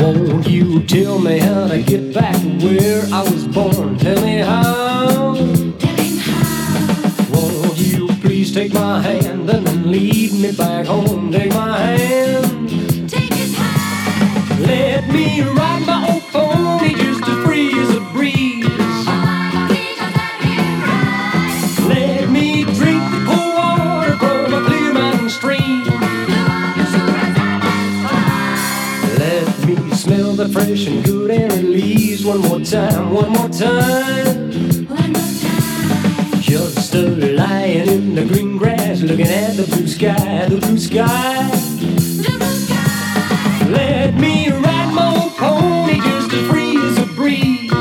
Won't you tell me how to get back to where I was born? Tell me how. Won't you please take my hand and then lead me back home? Take my hand. Let me ride my old pony just as free as a breeze. Let me drink the cold water from a clear mountain stream. Let me smell the fresh and good air it leaves one more time, one more time. Just a lying in the green grass, looking at the blue sky, the blue sky. Let me ride my old pony just as free as a breeze.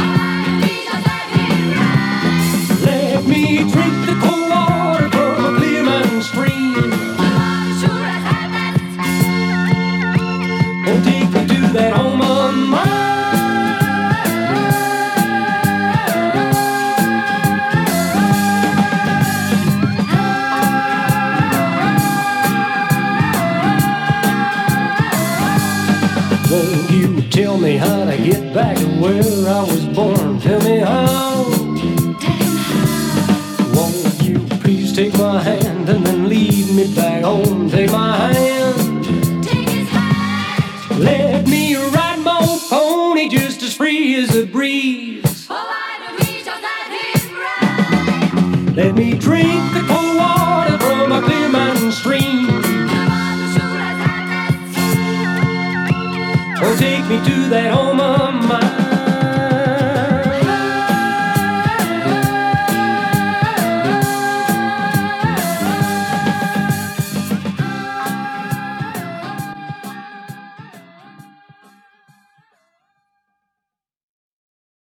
Let me drink the cold water from a clear mountain stream. Oh, take me to that home of mine. Won't you tell me how to get back to where I was born? Tell me how. Won't you please take my hand and then lead me back home? Take my hand. Let me ride my old pony just as free as a breeze. Let me drink the cold water from a clear mountain stream. Oh, take me to that home of mine.